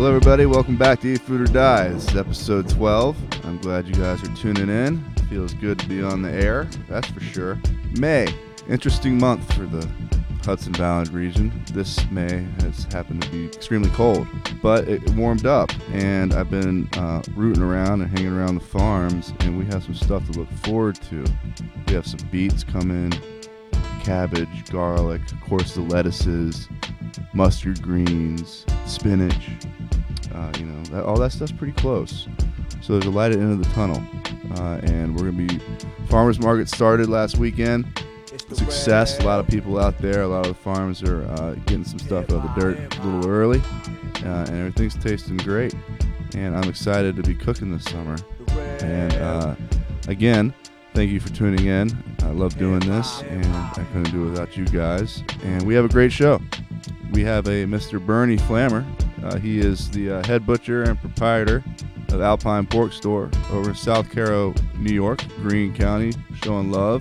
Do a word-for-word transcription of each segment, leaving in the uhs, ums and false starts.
Hello everybody, welcome back to Eat Food or Die. This is episode twelve. I'm glad you guys are tuning in. Feels good to be on the air, that's for sure. May, interesting month for the Hudson Valley region. This May has happened to be extremely cold, but it warmed up, and I've been uh, rooting around and hanging around the farms, and we have some stuff to look forward to. We have some beets coming, cabbage, garlic, of course the lettuces, mustard greens, spinach. Uh, you know, that, all that stuff's pretty close. So there's a light at the end of the tunnel, uh, and we're gonna be. Farmers market started last weekend. Success. A lot of people out there. A lot of the farms are uh, getting some stuff out of the dirt a little early, uh, and everything's tasting great. And I'm excited to be cooking this summer. And uh, again, thank you for tuning in. I love doing this, and I couldn't do it without you guys. And we have a great show. We have a Mister Bernie Flammer. Uh, he is the uh, head butcher and proprietor of Alpine Pork Store over in South Caro, New York, Greene County, showing love.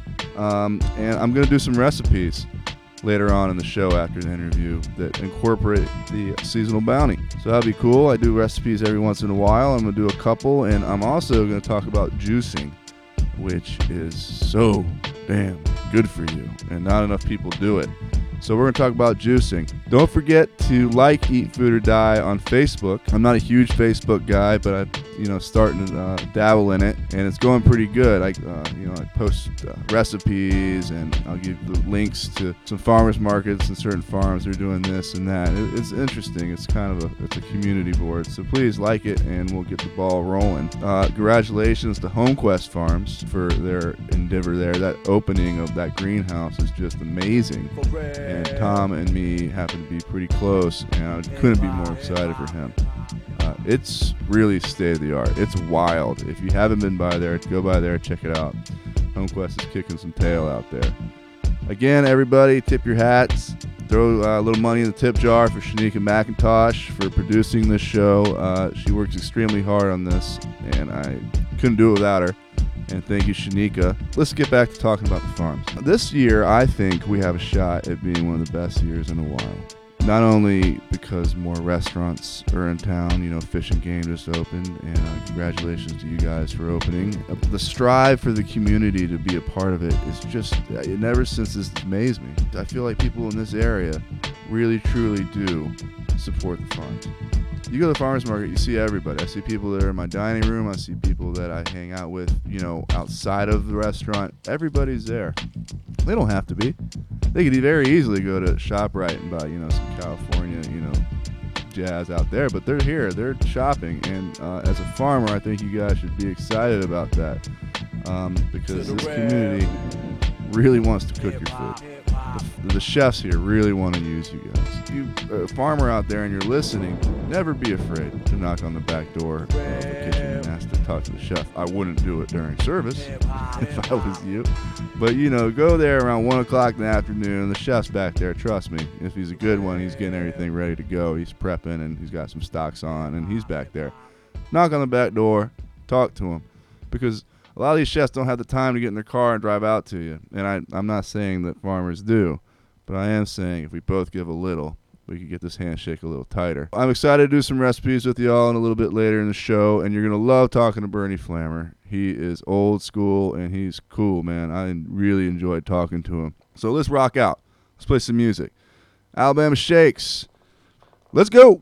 Um, and I'm going to do some recipes later on in the show after the interview that incorporate the seasonal bounty. So that'll be cool. I do recipes every once in a while. I'm going to do a couple, and I'm also going to talk about juicing, which is so damn good for you, and not enough people do it. So we're going to talk about juicing. Don't forget to like Eat Food or Die on Facebook. I'm not a huge Facebook guy, but I'm you know starting to uh, dabble in it, and it's going pretty good. I uh, you know I post uh, recipes, and I'll give the links to some farmers markets and certain farms that are doing this and that. It, it's interesting. It's kind of a it's a community board. So please like it, and we'll get the ball rolling. Uh, congratulations to HomeQuest Farms for their endeavor there. That opening of that greenhouse is just amazing. And Tom and me happen to be pretty close, and I couldn't be more excited for him. Uh, it's really state of the art. It's wild. If you haven't been by there, go by there, check it out. HomeQuest is kicking some tail out there. Again, everybody, tip your hats. Throw uh, a little money in the tip jar for Shanika McIntosh for producing this show. Uh, she works extremely hard on this, and I couldn't do it without her. And thank you, Shanika. Let's get back to talking about the farms. This year, I think we have a shot at being one of the best years in a while. Not only because more restaurants are in town, you know, Fish and Game just opened, and uh, congratulations to you guys for opening. Uh, the strive for the community to be a part of it is just, it never ceases to amaze me. I feel like people in this area really, truly do support the farms. You go to the farmers market, you see everybody. I see people that are in my dining room. I see people that I hang out with, you know, outside of the restaurant. Everybody's there. They don't have to be. They could very easily go to ShopRite and buy, you know, some California, you know, jazz out there. But they're here. They're shopping. And uh, as a farmer, I think you guys should be excited about that um, because this community really wants to cook your food. The, the chefs here really want to use you guys. If you're a farmer out there and you're listening, never be afraid to knock on the back door of the kitchen and ask to talk to the chef. I wouldn't do it during service if I was you. But, you know, go there around one o'clock in the afternoon. The chef's back there, trust me. If he's a good one, he's getting everything ready to go. He's prepping, and he's got some stocks on, and he's back there. Knock on the back door, talk to him. Because a lot of these chefs don't have the time to get in their car and drive out to you. And I, I'm not saying that farmers do, but I am saying if we both give a little, we could get this handshake a little tighter. I'm excited to do some recipes with y'all in a little bit later in the show, and you're going to love talking to Bernie Flammer. He is old school, and he's cool, man. I really enjoyed talking to him. So let's rock out. Let's play some music. Alabama Shakes. Let's go.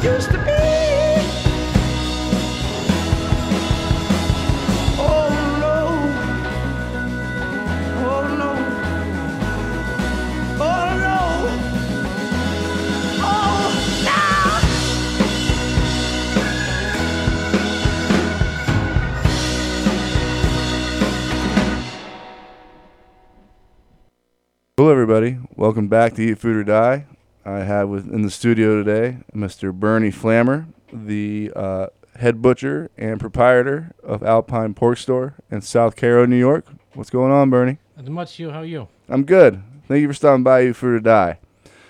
used to be. Oh no, oh no, oh no, oh no. Hello, everybody. Welcome back to Eat Food or Die. I have with in the studio today Mister Bernie Flammer, the uh, head butcher and proprietor of Alpine Pork Store in South Cairo, New York. What's going on, Bernie? Not much, you. How are you? I'm good. Thank you for stopping by Eat Food or Die.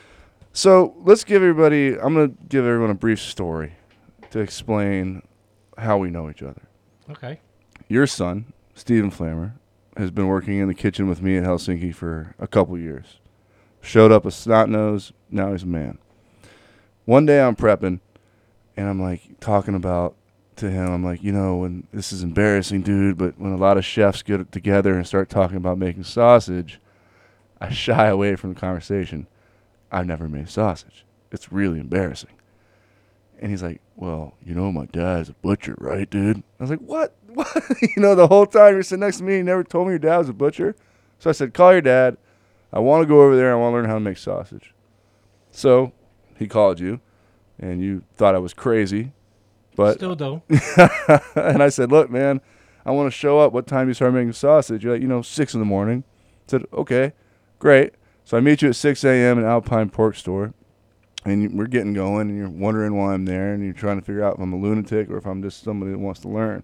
So let's give everybody, I'm going to give everyone a brief story to explain how we know each other. Okay. Your son, Stephen Flammer, has been working in the kitchen with me in Helsinki for a couple years. Showed up a snot nose, now he's a man. One day I'm prepping, and I'm like talking about to him, I'm like, you know, when this is embarrassing, dude, but when a lot of chefs get together and start talking about making sausage, I shy away from the conversation. I've never made sausage. It's really embarrassing. And he's like, well, you know, my dad's a butcher, right, dude? I was like, what? What? You know, the whole time you're sitting next to me, you never told me your dad was a butcher. So I said, call your dad. I want to go over there. I want to learn how to make sausage. So he called you, and you thought I was crazy. But Still do. and I said, look, man, I want to show up. What time you start making sausage? You're like, you know, six in the morning. I said, okay, great. So I meet you at six a.m. in Alpine Pork Store. And you, we're getting going, and you're wondering why I'm there, and you're trying to figure out if I'm a lunatic or if I'm just somebody that wants to learn.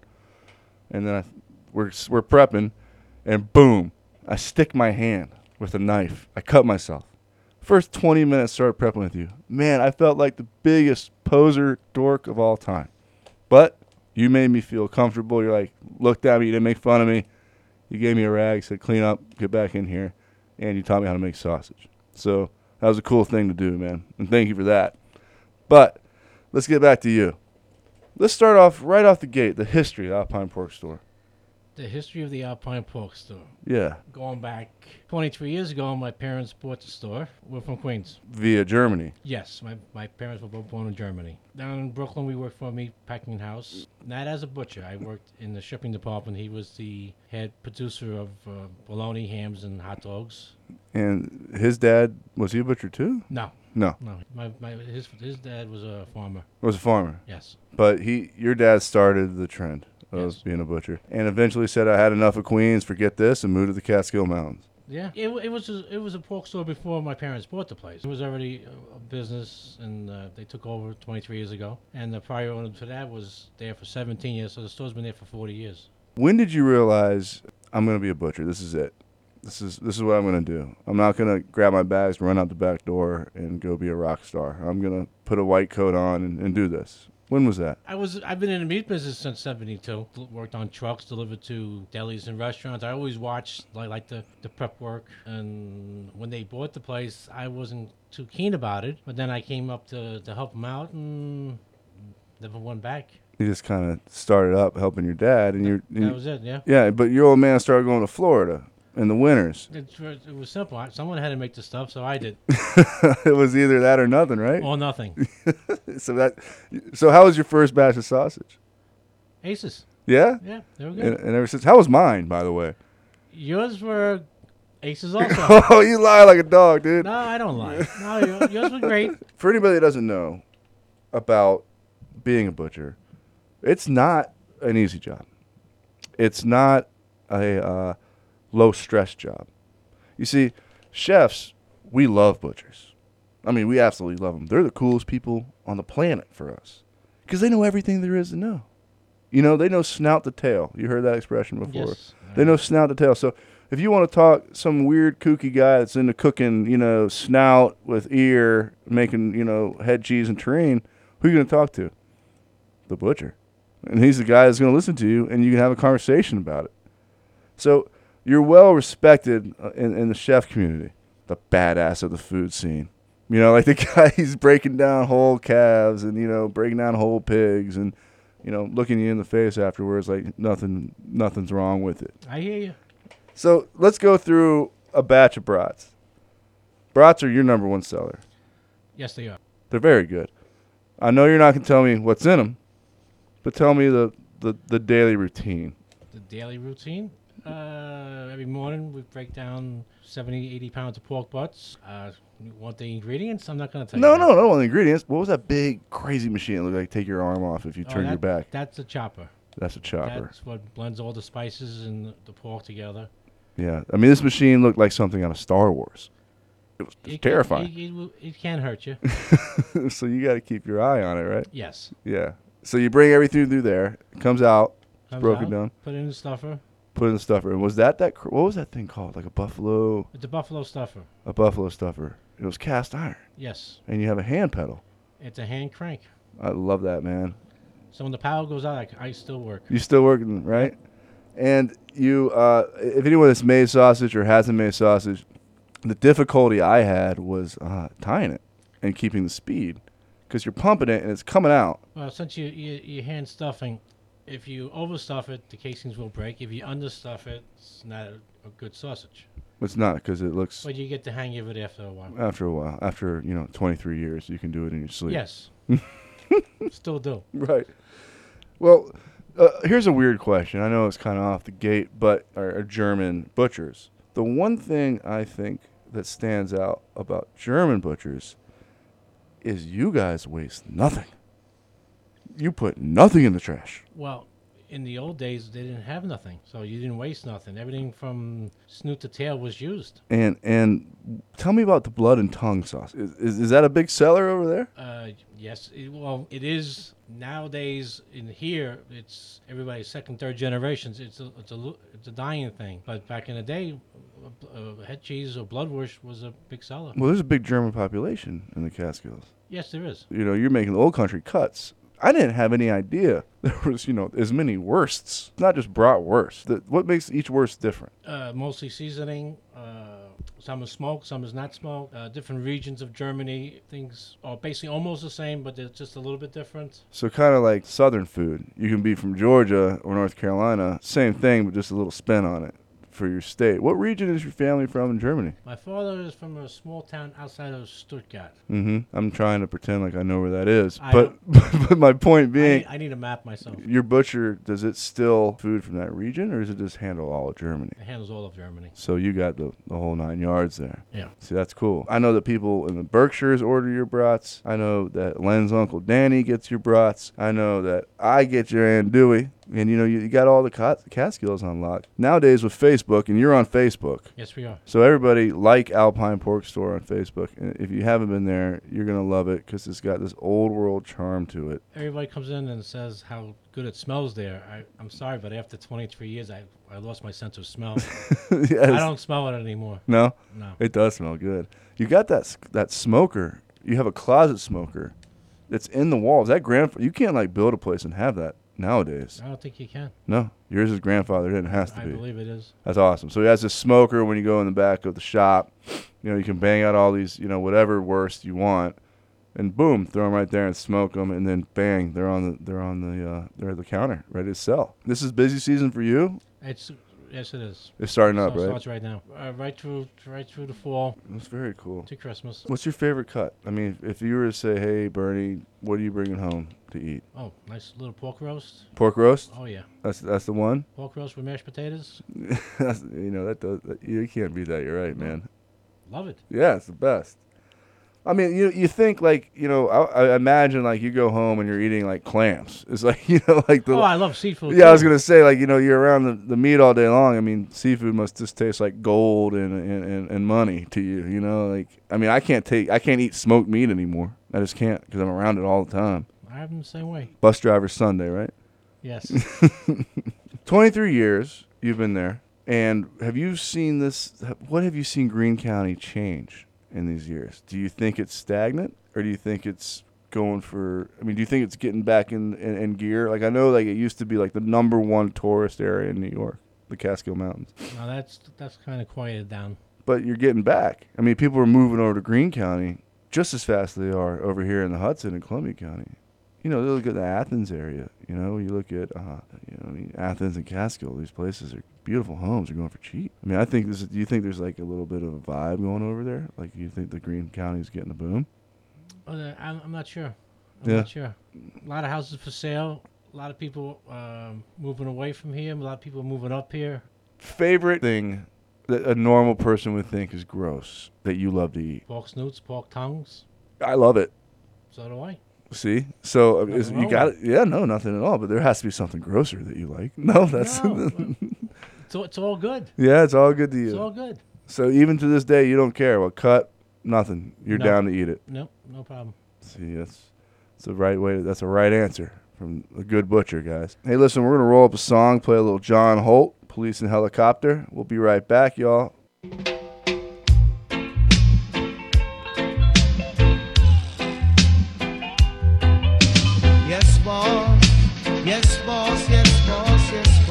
And then I, we're we're prepping, and boom, I stick my hand with a knife. I cut myself. First twenty minutes started prepping with you. Man, I felt like the biggest poser dork of all time. But you made me feel comfortable. You're like, looked at me, you didn't make fun of me. You gave me a rag, said, clean up, get back in here, and you taught me how to make sausage. So that was a cool thing to do, man, and thank you for that. But let's get back to you. Let's start off right off the gate, the history of the Alpine Pork Store. The history of the Alpine Pork Store. Yeah, Going back twenty-three years ago, my parents bought the store. We're from Queens. via Germany. Yes, my, my parents were both born in Germany. Down in Brooklyn, we worked for a meat packing house. Not as a butcher. I worked in the shipping department. He was the head producer of uh, bologna, hams, and hot dogs. And his dad, was he a butcher too? No, No, no. My, my his his dad was a farmer. was a farmer. Yes. But he, your dad started the trend of Yes. being a butcher, and eventually said, I had enough of Queens, forget this, and moved to the Catskill Mountains. Yeah, it, wa- it was a, it was a pork store before my parents bought the place. It was already a, a business, and uh, they took over twenty-three years ago. And the prior owner for that was there for seventeen years, so the store's been there for forty years. When did you realize, I'm going to be a butcher? This is it. This is this is what I'm going to do. I'm not going to grab my bags, run out the back door, and go be a rock star. I'm going to put a white coat on and, and do this. When was that? I was I've been in the meat business since seventy-two. Worked on trucks, delivered to delis and restaurants. I always watched like like the, the prep work. And when they bought the place, I wasn't too keen about it. But then I came up to, to help them out and never went back. You just kind of started up helping your dad, and you're That you, was it. Yeah. yeah. But your old man started going to Florida in the winters. It, it was simple. Someone had to make the stuff, so I did. It was either that or nothing, right? Or nothing. So that, so how was your first batch of sausage? Aces. Yeah, Yeah, they were good. and, and ever since, how was mine, by the way? Yours were aces also. Oh, you lie like a dog, dude. No, I don't lie. No, yo- yours were great. For anybody that doesn't know about being a butcher, it's not an easy job. It's not a uh, low stress job. You see, chefs, we love butchers. I mean, we absolutely love them. They're the coolest people on the planet for us because they know everything there is to know. You know, they know snout to tail. You heard that expression before. Yes. They know snout to tail. So if you want to talk some weird kooky guy that's into cooking, you know, snout with ear, making, you know, head cheese and terrine, who are you going to talk to? The butcher. And he's the guy that's going to listen to you, and you can have a conversation about it. So you're well respected uh, in, in the chef community, the badass of the food scene. You know, like the guy he's breaking down whole calves and, you know, breaking down whole pigs and, you know, looking you in the face afterwards like nothing, nothing's wrong with it. I hear you. So let's go through a batch of brats. Brats are your number one seller. Yes, they are. They're very good. I know you're not going to tell me what's in them, but tell me the, the, the daily routine. The daily routine. Uh, every morning we break down seventy, eighty pounds of pork butts. Uh, you want the ingredients? I'm not going to tell No, you. no, no, no. The ingredients. What was that big, crazy machine that looked like take your arm off if you Oh, turn that- your back? That's a chopper. That's a chopper. That's what blends all the spices and the, the pork together. Yeah. I mean, this machine looked like something out of Star Wars. It was, it was It, terrifying. It, it, will- it can hurt you. So you got to keep your eye on it, right? Yes. Yeah. So you bring everything through there. It comes out. Comes broken out, down. Put it in the stuffer. Put it in the stuffer. And was that that? cr- What was that thing called? Like a buffalo, It's a buffalo stuffer. a buffalo stuffer. It was cast iron, Yes. and you have a hand pedal. It's a hand crank. I love that, man. So when the power goes out, I, c- I still work. You still working, right? And you, uh, if anyone that's made sausage or hasn't made sausage, the difficulty I had was uh, tying it and keeping the speed, because you're pumping it and it's coming out. Well, since you, you, you hand stuffing, if you overstuff it, the casings will break. If you understuff it, it's not a, a good sausage. It's not, because it looks But you get the hang of it after a while. after a while, after you know twenty-three years, you can do it in your sleep. Yes. Still do. Right. Well, uh, here's a weird question. I know it's kind of off the gate, but are, are German butchers. The one thing I think that stands out about German butchers is you guys waste nothing. You put nothing in the trash. Well, in the old days, they didn't have nothing. So you didn't waste nothing. Everything from snoot to tail was used. And and tell me about the blood and tongue sauce. Is, is, is that a big seller over there? Uh, yes. It, well, it is nowadays in here. It's everybody's second, third generations. It's a, it's a, lo- it's a dying thing. But back in the day, uh, uh, head cheese or bloodwurst was a big seller. Well, there's a big German population in the Catskills. Yes, there is. You know, you're making the old country cuts. I didn't have any idea there was, you know, as many wursts. It's not just bratwurst. The, what makes each wurst different? Uh, mostly seasoning. Uh, some is smoked, some is not smoked. Uh, different regions of Germany, things are basically almost the same, but they're just a little bit different. So kind of like Southern food. You can be from Georgia or North Carolina, same thing, but just a little spin on it for your state. What region is your family from in Germany? My father is from a small town outside of Stuttgart. Mm-hmm. I'm trying to pretend like I know where that is. I But, but my point I being, need, I need a map myself. your butcher, does it still food from that region, or does it just handle all of Germany? It handles all of Germany. So you got the, the whole nine yards there. Yeah. See, that's cool. I know that people in the Berkshires order your brats. I know that Len's Uncle Danny gets your brats. I know that I get your Aunt Dewey. And, you know, you, you got all the Cat- Catskills on lock. Nowadays with Facebook, and you're on Facebook. Yes, we are. So everybody like Alpine Pork Store on Facebook. And if you haven't been there, you're going to love it because it's got this old world charm to it. Everybody comes in and says how good it smells there. I, I'm sorry, but after twenty-three years, I, I lost my sense of smell. Yes. I don't smell it anymore. No? No. It does smell good. You got that s- that smoker. You have a closet smoker that's in the walls. That grand you can't like build a place and have that nowadays. I don't think you can. No, yours is grandfathered in. It has to I be. believe it is. That's awesome. So he has a smoker when you go in the back of the shop. You know, you can bang out all these, you know, whatever worst you want, and boom, throw them right there and smoke them, and then bang, they're on the they're on the uh, they're at the counter, ready to sell. This is busy season for you. It's yes, it is. It's starting up, So it right? starts right now. Uh, right through, right through the fall That's very cool. to Christmas. What's your favorite cut? I mean, if you were to say, "Hey, Bernie, what are you bringing home to eat?" Oh, nice little pork roast. Pork roast. Oh yeah, That's that's the one. pork roast with mashed potatoes. That's, you know that does that, you can't beat that. You're right, man. Love it. Yeah, it's the best. I mean, you you think like you know I, I imagine like you go home and you're eating like clams. It's like you know like the Oh, I love seafood. yeah I was too. gonna say like you know you're around the, the meat all day long. I mean seafood must just taste like gold and, and, and, and money to you. You know like I mean I can't take I can't eat smoked meat anymore. I just can't because I'm around it all the time. I'm the same way. Bus driver Sunday, right? Yes. twenty-three years you've been there, and have you seen this? What have you seen Greene County change in these years? Do you think it's stagnant, or do you think it's going for? I mean, do you think it's getting back in, in, in gear? Like I know, like it used to be like the number one tourist area in New York, the Catskill Mountains. Now that's that's kind of quieted down. But you're getting back. I mean, people are moving over to Greene County just as fast as they are over here in the Hudson and Columbia County. You know, they look at the Athens area. You know, you look at, uh, you know, I mean, Athens and Catskill. These places are beautiful homes. They're going for cheap. I mean, I think this. Is, do you think there's like a little bit of a vibe going over there? Like, you think the Greene County is getting a boom? Uh, I'm, I'm not sure. I'm Yeah. not sure. A lot of houses for sale. A lot of people um, moving away from here. A lot of people moving up here. Favorite thing that a normal person would think is gross that you love to eat? Pork snoots, pork tongues. I love it. So do I. See? So uh, Nothing is, you wrong got with it. Yeah, no, nothing at all. But there has to be something grosser that you like. No, that's. No, it's all, it's all good. Yeah, it's all good to you. It's all good. So even to this day, you don't care what cut, nothing. You're No. down to eat it. Nope, no problem. See, that's that's the right way. That's a right answer from a good butcher, guys. Hey, listen, we're gonna roll up a song, play a little John Holt, Police and Helicopter. We'll be right back, y'all. Yes, boss. Yes, boss. Yes, boss. Yes,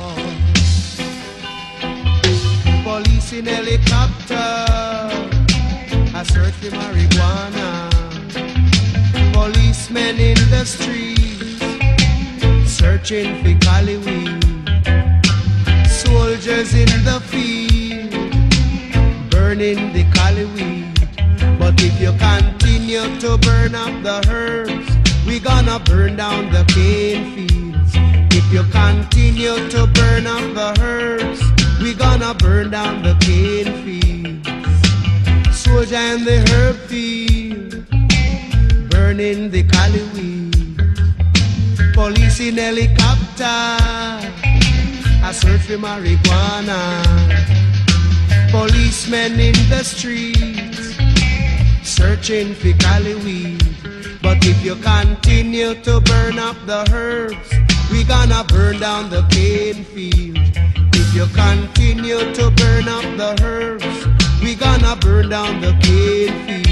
boss. Police in helicopter. I search for marijuana. Policemen in the streets. Searching for cali weed. Soldiers in the field. Burning the cali weed. But if you continue to burn up the herbs, we gonna burn down the cane fields. If you continue to burn up the herbs, we gonna burn down the cane fields. Soldier in the herb field, burning the cali weed. Police in helicopter, I search for marijuana. Policemen in the streets, searching for cali weed. But if you continue to burn up the herbs, we gonna burn down the cane field. If you continue to burn up the herbs, we gonna burn down the cane field.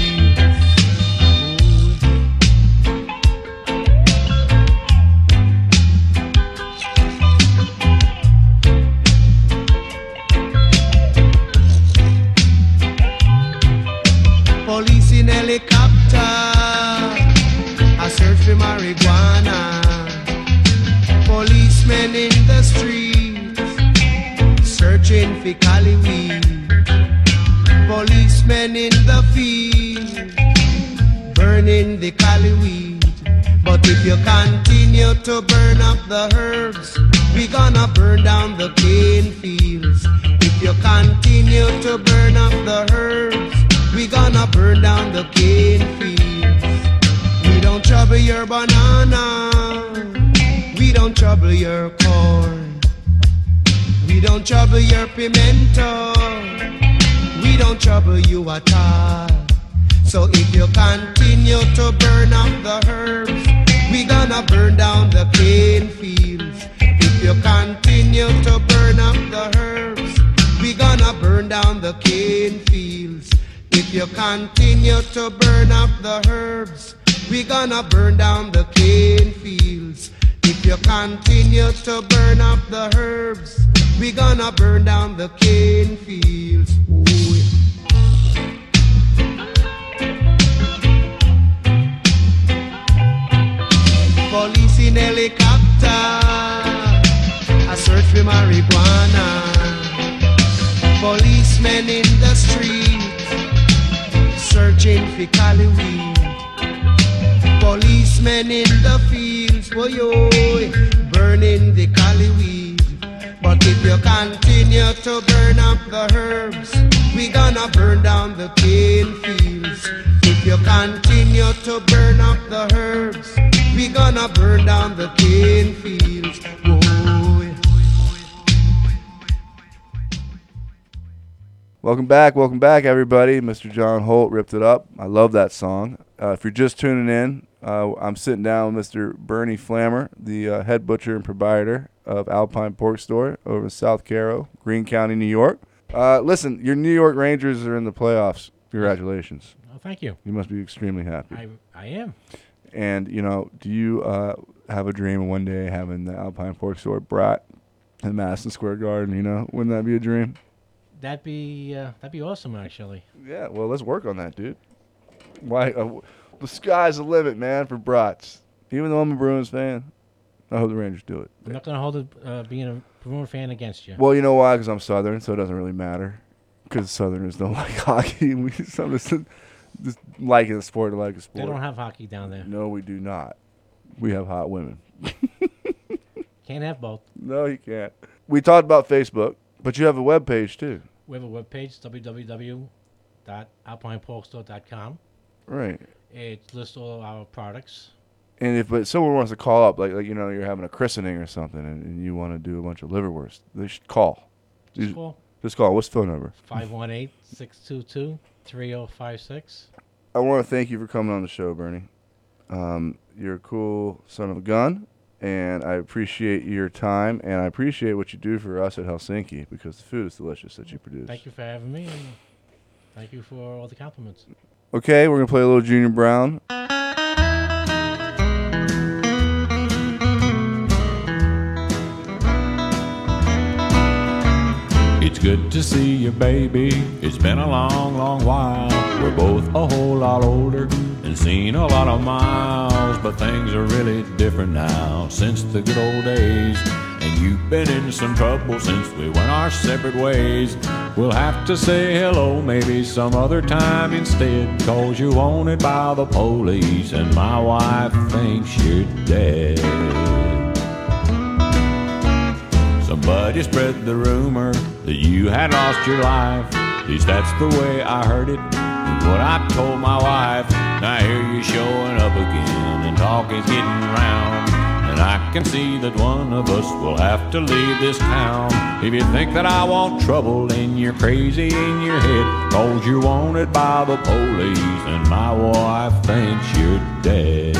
Police in helicopter, I search for marijuana. Policemen in the streets, searching for cali weed. Policemen in the field, burning the cali weed. But if you continue to burn up the herbs, we gonna burn down the cane fields. If you continue to burn up the herbs, we gonna burn down the cane fields. We don't trouble your banana, we don't trouble your corn. We don't trouble your pimento, we don't trouble you at all. So if you continue to burn up the herbs, we gonna burn down the cane fields. If you continue to burn up the herbs, we gonna burn down the cane fields. If you continue to burn up the herbs, we gonna burn down the cane fields. If you continue to burn up the herbs, we gonna burn down the cane fields. Ooh. Police in helicopter, I search for marijuana. Policemen in the streets, searching for cali weed. Policemen in the fields, oh yo, burning the cali weed. But if you continue to burn up the herbs, we gonna burn down the cane fields. If you continue to burn up the herbs, we gonna burn down the cane fields. Whoa. Welcome back, welcome back, everybody. Mister John Holt ripped it up. I love that song. Uh, if you're just tuning in, uh, I'm sitting down with Mister Bernie Flammer, the uh, head butcher and proprietor of Alpine Pork Store over in South Caro, Greene County, New York. Uh, listen, your New York Rangers are in the playoffs. Congratulations. Oh, thank you. You must be extremely happy. I I am. And, you know, do you uh, have a dream of one day having the Alpine Pork Store brought in Madison Square Garden, you know? Wouldn't that be a dream? That'd be uh, that'd be awesome, actually. Yeah, well, let's work on that, dude. Why? Uh, the sky's the limit, man, for brats. Even though I'm a Bruins fan, I hope the Rangers do it. I'm not gonna hold it, uh, being a Bruin fan against you. Well, you know why? Because I'm Southern, so it doesn't really matter. Because Southerners don't like hockey. We some just, just like the sport, like the They sport. don't have hockey down there. No, we do not. we have hot women. Can't have both. No, you can't. We talked about Facebook, but you have a web page too. We have a webpage, w w w dot alpine pork store dot com. Right. It lists all of our products. And if but someone wants to call up, like, like you know, you're having a christening or something, and, and you want to do a bunch of liverwurst, they should call. Just You- call Just call. What's the phone number? five one eight, six two two, three zero five six. I want to thank you for coming on the show, Bernie. Um, you're a cool son of a gun, and I appreciate your time, and I appreciate what you do for us at Helsinki, because the food is delicious that you produce. Thank you for having me, and thank you for all the compliments. Okay, we're going to play a little Junior Brown. It's good to see you, baby. It's been a long, long while. We're both a whole lot older and seen a lot of miles. But things are really different now since the good old days. And you've been in some trouble since we went our separate ways. We'll have to say hello maybe some other time instead. Cause you're wanted by the police and my wife thinks you're dead. Somebody spread the rumor that you had lost your life. At least that's the way I heard it and what I told my wife. Now here you're showing up again and talk is getting round. And I can see that one of us will have to leave this town. If you think that I want trouble, then you're crazy in your head. Cause you're wanted by the police and my wife thinks you're dead.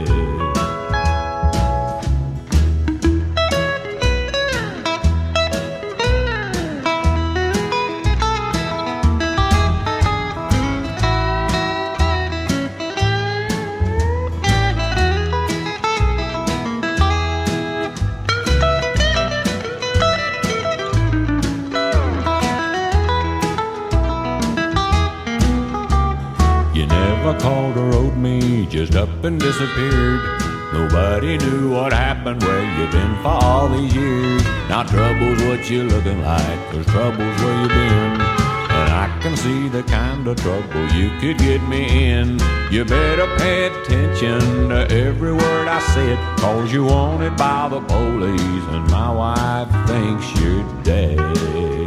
Called or wrote me, just up and disappeared. Nobody knew what happened, where you've been for all these years. Now trouble's what you're looking like, cause trouble's where you've been. And I can see the kind of trouble you could get me in. You better pay attention to every word I said, cause you're wanted by the police and my wife thinks you're dead.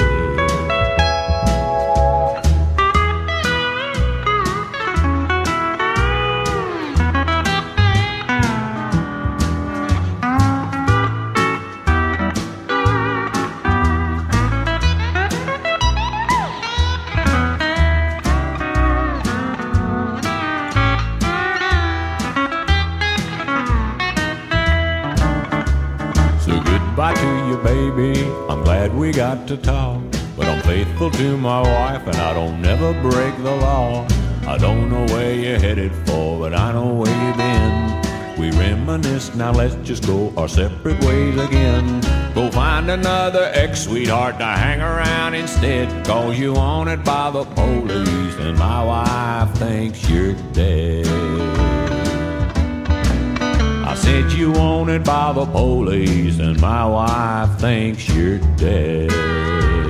Goodbye to you, baby. I'm glad we got to talk. But I'm faithful to my wife and I don't never break the law. I don't know where you're headed for, but I know where you've been. We reminisce, now let's just go our separate ways again. Go find another ex-sweetheart to hang around instead. Cause you wanted by the police and my wife thinks you're dead. I said you wanted by the police and my wife thinks you're dead.